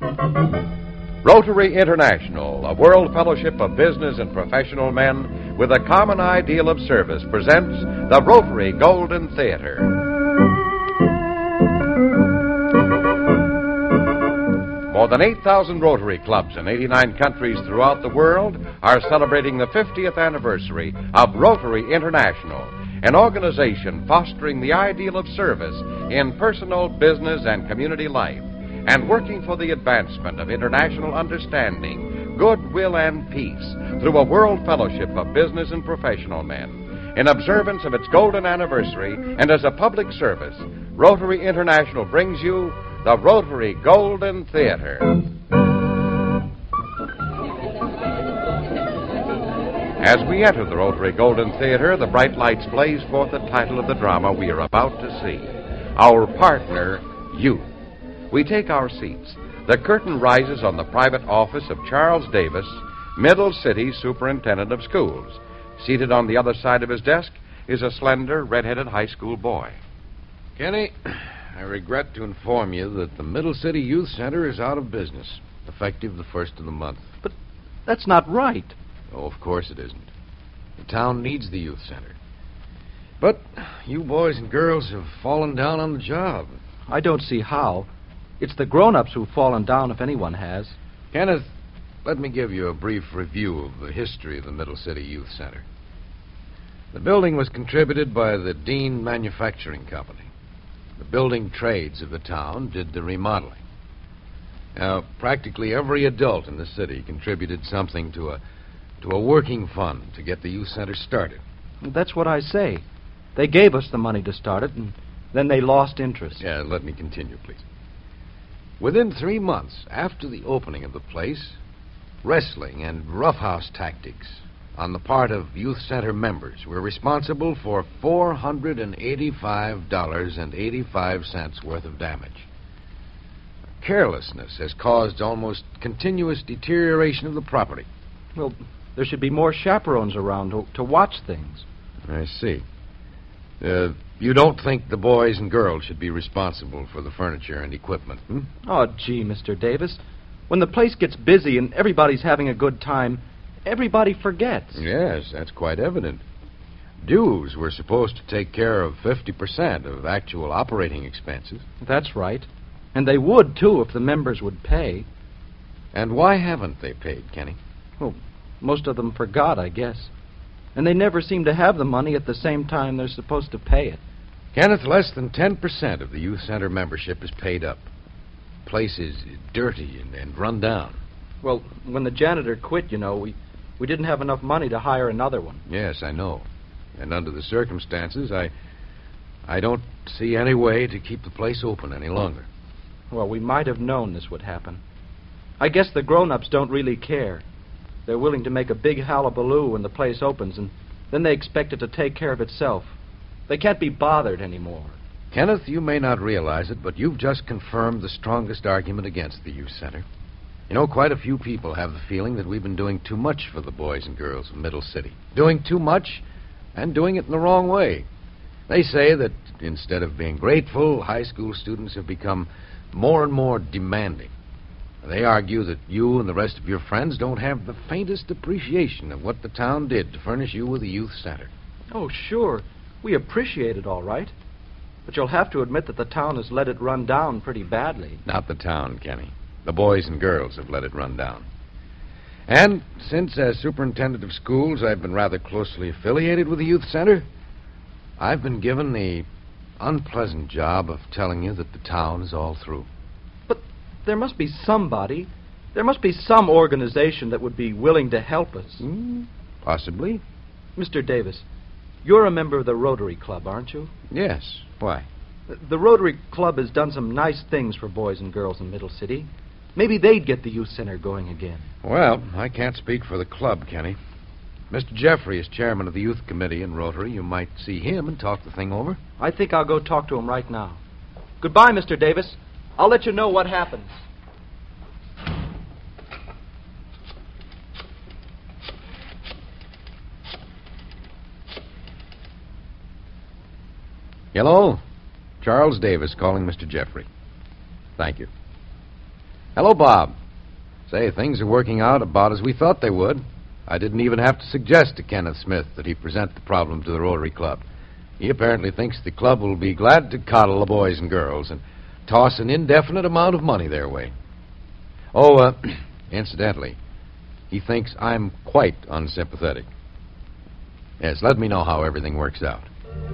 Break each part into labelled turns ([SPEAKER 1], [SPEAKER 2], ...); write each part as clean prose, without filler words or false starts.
[SPEAKER 1] Rotary International, a world fellowship of business and professional men with a common ideal of service, presents the Rotary Golden Theater. More than 8,000 Rotary clubs in 89 countries throughout the world are celebrating the 50th anniversary of Rotary International, an organization fostering the ideal of service in personal, business, and community life, and working for the advancement of international understanding, goodwill, and peace through a world fellowship of business and professional men. In observance of its golden anniversary and as a public service, Rotary International brings you the Rotary Golden Theater. As we enter the Rotary Golden Theater, the bright lights blaze forth the title of the drama we are about to see, Our Partner, Youth. We take our seats. The curtain rises on the private office of Charles Davis, Middle City Superintendent of Schools. Seated on the other side of his desk is a slender, red-headed high school boy.
[SPEAKER 2] Kenny, I regret to inform you that the Middle City Youth Center is out of business, effective the 1st of the month.
[SPEAKER 3] But that's not right.
[SPEAKER 2] Oh, of course it isn't. The town needs the youth center. But you boys and girls have fallen down on the job.
[SPEAKER 3] I don't see how. It's the grown-ups who've fallen down, if anyone has.
[SPEAKER 2] Kenneth, let me give you a brief review of the history of the Middle City Youth Center. The building was contributed by the Dean Manufacturing Company. The building trades of the town did the remodeling. Now, practically every adult in the city contributed something to a working fund to get the youth center started.
[SPEAKER 3] That's what I say. They gave us the money to start it, and then they lost interest.
[SPEAKER 2] Yeah, let me continue, please. Within 3 months after the opening of the place, wrestling and roughhouse tactics on the part of youth center members were responsible for $485.85 worth of damage. Carelessness has caused almost continuous deterioration of the property.
[SPEAKER 3] Well, there should be more chaperones around to watch things.
[SPEAKER 2] I see. You don't think the boys and girls should be responsible for the furniture and equipment, hmm?
[SPEAKER 3] Oh, gee, Mr. Davis. When the place gets busy and everybody's having a good time, everybody forgets.
[SPEAKER 2] Yes, that's quite evident. Dues were supposed to take care of 50% of actual operating expenses.
[SPEAKER 3] That's right. And they would, too, if the members would pay.
[SPEAKER 2] And why haven't they paid, Kenny?
[SPEAKER 3] Well, most of them forgot, I guess. And they never seem to have the money at the same time they're supposed to pay it.
[SPEAKER 2] Kenneth, less than 10% of the youth center membership is paid up. The place is dirty and run down.
[SPEAKER 3] Well, when the janitor quit, we didn't have enough money to hire another one.
[SPEAKER 2] Yes, I know. And under the circumstances, I don't see any way to keep the place open any longer.
[SPEAKER 3] Well, we might have known this would happen. I guess the grown-ups don't really care. They're willing to make a big hullabaloo when the place opens, and then they expect it to take care of itself. They can't be bothered anymore.
[SPEAKER 2] Kenneth, you may not realize it, but you've just confirmed the strongest argument against the youth center. Quite a few people have the feeling that we've been doing too much for the boys and girls of Middle City. Doing too much and doing it in the wrong way. They say that instead of being grateful, high school students have become more and more demanding. They argue that you and the rest of your friends don't have the faintest appreciation of what the town did to furnish you with a youth center.
[SPEAKER 3] Oh, sure. We appreciate it all right. But you'll have to admit that the town has let it run down pretty badly.
[SPEAKER 2] Not the town, Kenny. The boys and girls have let it run down. And since, as superintendent of schools, I've been rather closely affiliated with the youth center, I've been given the unpleasant job of telling you that the town is all through.
[SPEAKER 3] But there must be somebody. There must be some organization that would be willing to help us.
[SPEAKER 2] Possibly.
[SPEAKER 3] Mr. Davis, you're a member of the Rotary Club, aren't you?
[SPEAKER 2] Yes. Why?
[SPEAKER 3] The Rotary Club has done some nice things for boys and girls in Middle City. Maybe they'd get the youth center going again.
[SPEAKER 2] Well, I can't speak for the club, Kenny. Mr. Jeffrey is chairman of the youth committee in Rotary. You might see him and talk the thing over.
[SPEAKER 3] I think I'll go talk to him right now. Goodbye, Mr. Davis. I'll let you know what happens.
[SPEAKER 2] Hello? Charles Davis calling Mr. Jeffrey. Thank you. Hello, Bob. Say, things are working out about as we thought they would. I didn't even have to suggest to Kenneth Smith that he present the problem to the Rotary Club. He apparently thinks the club will be glad to coddle the boys and girls and toss an indefinite amount of money their way. Oh, incidentally, he thinks I'm quite unsympathetic. Yes, let me know how everything works out.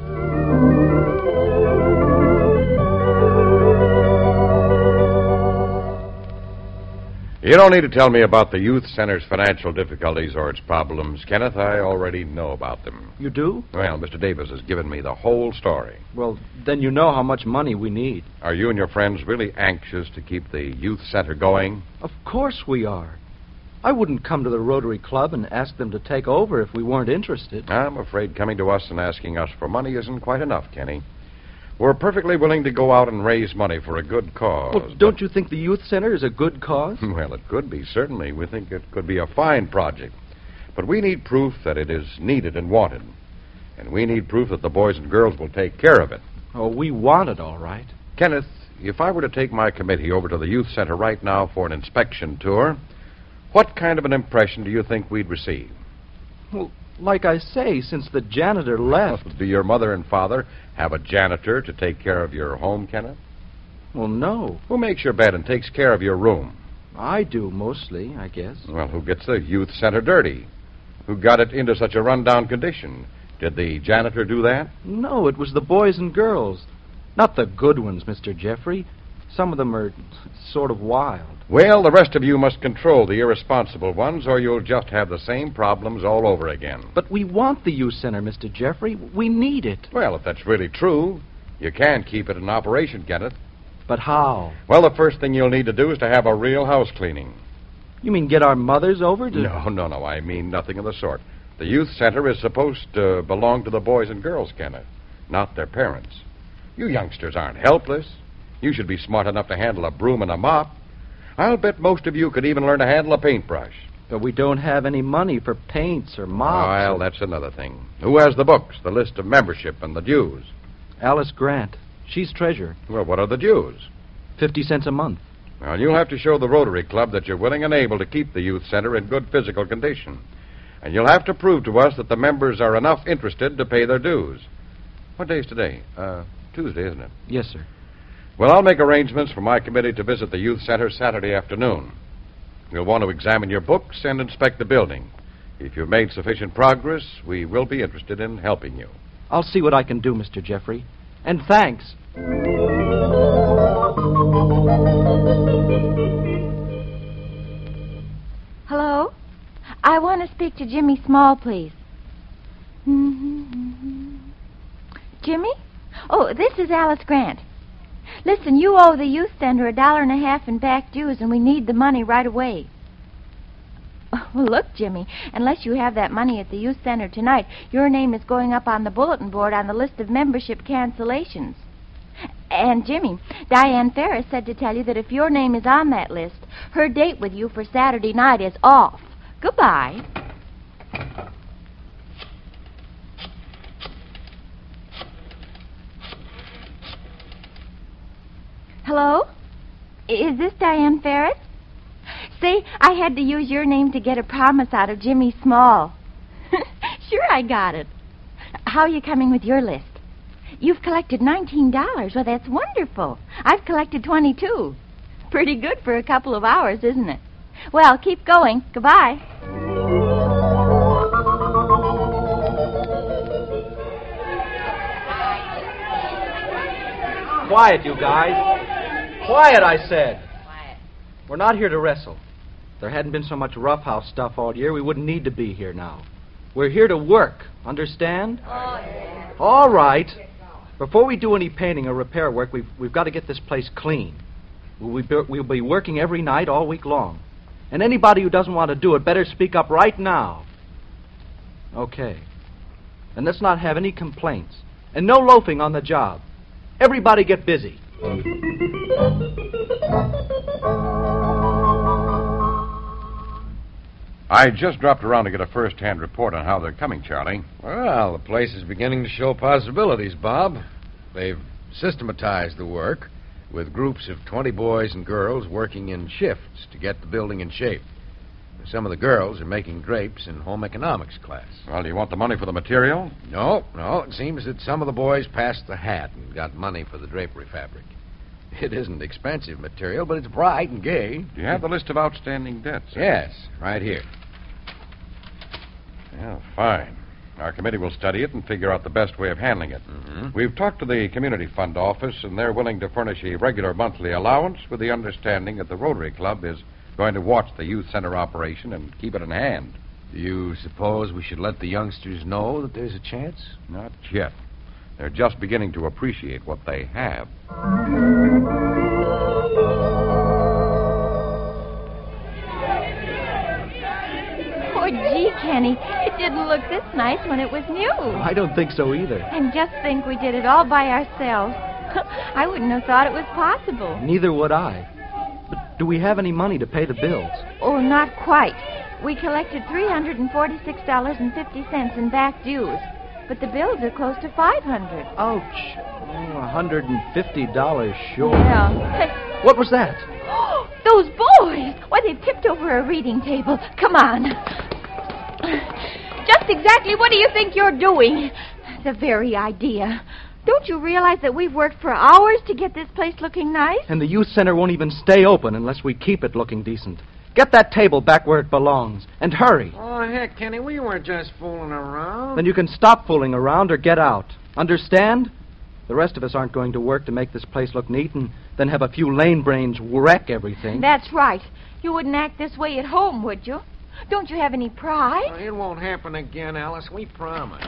[SPEAKER 1] You don't need to tell me about the youth center's financial difficulties or its problems, Kenneth. I already know about them.
[SPEAKER 3] You do?
[SPEAKER 1] Well, Mr. Davis has given me the whole story.
[SPEAKER 3] Well, then you know how much money we need.
[SPEAKER 1] Are you and your friends really anxious to keep the youth center going?
[SPEAKER 3] Of course we are. I wouldn't come to the Rotary Club and ask them to take over if we weren't interested.
[SPEAKER 1] I'm afraid coming to us and asking us for money isn't quite enough, Kenny. We're perfectly willing to go out and raise money for a good cause.
[SPEAKER 3] Well, don't you think the youth center is a good cause?
[SPEAKER 1] Well, it could be, certainly. We think it could be a fine project. But we need proof that it is needed and wanted. And we need proof that the boys and girls will take care of it.
[SPEAKER 3] Oh, we want it, all right.
[SPEAKER 1] Kenneth, if I were to take my committee over to the youth center right now for an inspection tour, what kind of an impression do you think we'd receive?
[SPEAKER 3] Well, like I say, since the janitor left...
[SPEAKER 1] Do your mother and father have a janitor to take care of your home, Kenneth?
[SPEAKER 3] Well, no.
[SPEAKER 1] Who makes your bed and takes care of your room?
[SPEAKER 3] I do, mostly, I guess.
[SPEAKER 1] Well, who gets the youth center dirty? Who got it into such a rundown condition? Did the janitor do that?
[SPEAKER 3] No, it was the boys and girls. Not the good ones, Mr. Jeffrey. Some of them are sort of wild.
[SPEAKER 1] Well, the rest of you must control the irresponsible ones, or you'll just have the same problems all over again.
[SPEAKER 3] But we want the youth center, Mr. Jeffrey. We need it.
[SPEAKER 1] Well, if that's really true, you can keep it in operation, Kenneth.
[SPEAKER 3] But how?
[SPEAKER 1] Well, the first thing you'll need to do is to have a real house cleaning.
[SPEAKER 3] You mean get our mothers over to...
[SPEAKER 1] No, I mean nothing of the sort. The youth center is supposed to belong to the boys and girls, Kenneth, not their parents. You youngsters aren't helpless. You should be smart enough to handle a broom and a mop. I'll bet most of you could even learn to handle a paintbrush.
[SPEAKER 3] But we don't have any money for paints or mops.
[SPEAKER 1] Well, that's another thing. Who has the books, the list of membership, and the dues?
[SPEAKER 3] Alice Grant. She's treasurer.
[SPEAKER 1] Well, what are the dues?
[SPEAKER 3] 50 cents a month.
[SPEAKER 1] Well, you'll have to show the Rotary Club that you're willing and able to keep the youth center in good physical condition. And you'll have to prove to us that the members are enough interested to pay their dues. What day is today? Tuesday, isn't it?
[SPEAKER 3] Yes, sir.
[SPEAKER 1] Well, I'll make arrangements for my committee to visit the youth center Saturday afternoon. We'll want to examine your books and inspect the building. If you've made sufficient progress, we will be interested in helping you.
[SPEAKER 3] I'll see what I can do, Mr. Jeffrey. And thanks.
[SPEAKER 4] Hello? I want to speak to Jimmy Small, please. Jimmy? Oh, this is Alice Grant. Listen, you owe the youth center $1.50 in back dues, and we need the money right away. Well, look, Jimmy, unless you have that money at the youth center tonight, your name is going up on the bulletin board on the list of membership cancellations. And, Jimmy, Diane Ferris said to tell you that if your name is on that list, her date with you for Saturday night is off. Goodbye. Hello? Is this Diane Ferris? Say, I had to use your name to get a promise out of Jimmy Small. Sure, I got it. How are you coming with your list? You've collected $19. Well, that's wonderful. I've collected $22. Pretty good for a couple of hours, isn't it? Well, keep going. Goodbye.
[SPEAKER 3] Quiet, you guys. Quiet, I said.
[SPEAKER 4] Quiet.
[SPEAKER 3] We're not here to wrestle. If there hadn't been so much roughhouse stuff all year, we wouldn't need to be here now. We're here to work, understand?
[SPEAKER 4] Oh, yeah.
[SPEAKER 3] All right. Before we do any painting or repair work, we've got to get this place clean. We'll be working every night all week long. And anybody who doesn't want to do it better speak up right now. Okay. And let's not have any complaints. And no loafing on the job. Everybody get busy.
[SPEAKER 1] I just dropped around to get a first-hand report on how they're coming, Charlie.
[SPEAKER 2] Well, the place is beginning to show possibilities, Bob. They've systematized the work. with groups of 20 boys and girls working in shifts to get the building in shape. Some of the girls are making drapes in home economics class.
[SPEAKER 1] Well, do you want the money for the material?
[SPEAKER 2] No. It seems that some of the boys passed the hat and got money for the drapery fabric. It isn't expensive material, but it's bright and gay.
[SPEAKER 1] Do you have the list of outstanding debts?
[SPEAKER 2] Yes, right here.
[SPEAKER 1] Yeah, fine. Our committee will study it and figure out the best way of handling it.
[SPEAKER 2] Mm-hmm.
[SPEAKER 1] We've talked to the Community Fund office, and they're willing to furnish a regular monthly allowance with the understanding that the Rotary Club is going to watch the youth center operation and keep it in hand.
[SPEAKER 2] Do you suppose we should let the youngsters know that there's a chance?
[SPEAKER 1] Not yet. They're just beginning to appreciate what they have.
[SPEAKER 4] Oh, gee, Kenny, it didn't look this nice when it was new.
[SPEAKER 3] I don't think so either.
[SPEAKER 4] And just think we did it all by ourselves. I wouldn't have thought it was possible.
[SPEAKER 3] Neither would I. But do we have any money to pay the bills?
[SPEAKER 4] Oh, not quite. We collected $346.50 in back dues, but the bills are close to $500.
[SPEAKER 3] Ouch. Oh, $150 short.
[SPEAKER 4] Yeah.
[SPEAKER 3] What was that?
[SPEAKER 4] Those boys! Why, they've tipped over a reading table. Come on. Just exactly what do you think you're doing? The very idea. Don't you realize that we've worked for hours to get this place looking nice?
[SPEAKER 3] And the youth center won't even stay open unless we keep it looking decent. Get that table back where it belongs. And hurry.
[SPEAKER 2] Oh, heck, Kenny, we weren't just fooling around.
[SPEAKER 3] Then you can stop fooling around or get out. Understand? The rest of us aren't going to work to make this place look neat and then have a few lane brains wreck everything.
[SPEAKER 4] That's right. You wouldn't act this way at home, would you? Don't you have any pride?
[SPEAKER 2] It won't happen again, Alice. We promise.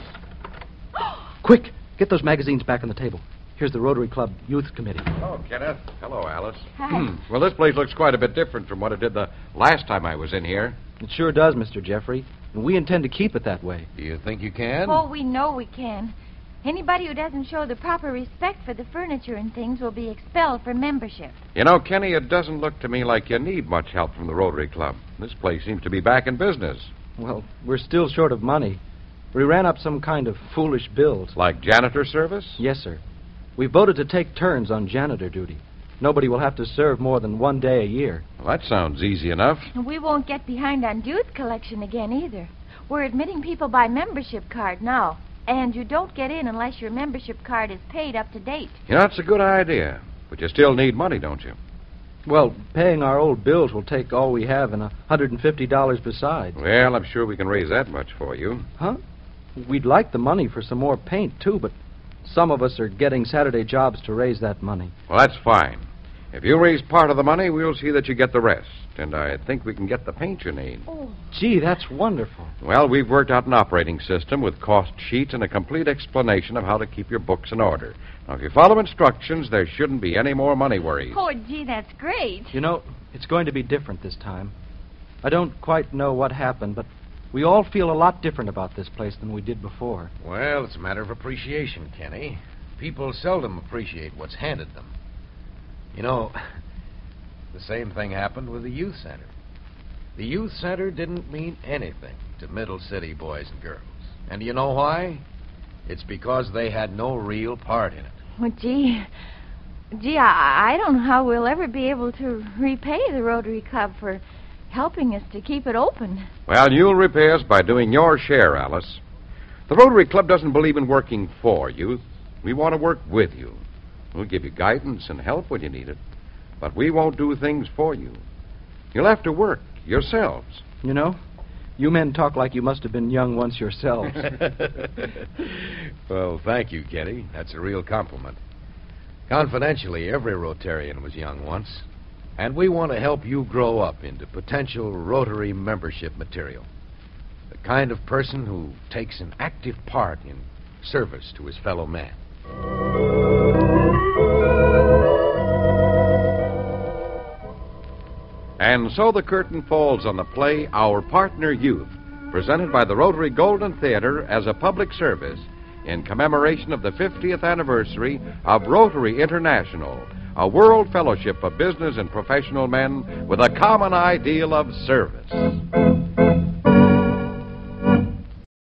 [SPEAKER 3] Quick, get those magazines back on the table. Here's the Rotary Club Youth Committee.
[SPEAKER 1] Hello, Kenneth. Hello, Alice.
[SPEAKER 4] Hi.
[SPEAKER 1] Well, this place looks quite a bit different from what it did the last time I was in here.
[SPEAKER 3] It sure does, Mr. Jeffrey. And we intend to keep it that way.
[SPEAKER 2] Do you think you can?
[SPEAKER 4] Oh, we know we can. Anybody who doesn't show the proper respect for the furniture and things will be expelled from membership.
[SPEAKER 1] You know, Kenny, it doesn't look to me like you need much help from the Rotary Club. This place seems to be back in business.
[SPEAKER 3] Well, we're still short of money. We ran up some kind of foolish bills.
[SPEAKER 1] Like janitor service?
[SPEAKER 3] Yes, sir. We voted to take turns on janitor duty. Nobody will have to serve more than one day a year.
[SPEAKER 1] Well, that sounds easy enough.
[SPEAKER 4] And we won't get behind on dues collection again either. We're admitting people by membership card now. And you don't get in unless your membership card is paid up to date.
[SPEAKER 1] You know, it's a good idea. But you still need money, don't you?
[SPEAKER 3] Well, paying our old bills will take all we have and $150 besides.
[SPEAKER 1] Well, I'm sure we can raise that much for you.
[SPEAKER 3] Huh? We'd like the money for some more paint, too, but some of us are getting Saturday jobs to raise that money.
[SPEAKER 1] Well, that's fine. If you raise part of the money, we'll see that you get the rest. And I think we can get the paint you need.
[SPEAKER 4] Oh.
[SPEAKER 3] Gee, that's wonderful.
[SPEAKER 1] Well, we've worked out an operating system with cost sheets and a complete explanation of how to keep your books in order. Now, if you follow instructions, there shouldn't be any more money worries.
[SPEAKER 4] Oh, gee, that's great.
[SPEAKER 3] You know, it's going to be different this time. I don't quite know what happened, but we all feel a lot different about this place than we did before.
[SPEAKER 2] Well, it's a matter of appreciation, Kenny. People seldom appreciate what's handed them. You know, the same thing happened with the youth center. The youth center didn't mean anything to Middle City boys and girls. And do you know why? It's because they had no real part in it.
[SPEAKER 4] Well, gee, I don't know how we'll ever be able to repay the Rotary Club for helping us to keep it open.
[SPEAKER 1] Well, you'll repay us by doing your share, Alice. The Rotary Club doesn't believe in working for youth. We want to work with you. We'll give you guidance and help when you need it. But we won't do things for you. You'll have to work yourselves.
[SPEAKER 3] You know, you men talk like you must have been young once yourselves.
[SPEAKER 2] Well, thank you, Kenny. That's a real compliment. Confidentially, every Rotarian was young once. And we want to help you grow up into potential Rotary membership material. The kind of person who takes an active part in service to his fellow man.
[SPEAKER 1] And so the curtain falls on the play Our Partner Youth, presented by the Rotary Golden Theater as a public service in commemoration of the 50th anniversary of Rotary International, a world fellowship of business and professional men with a common ideal of service.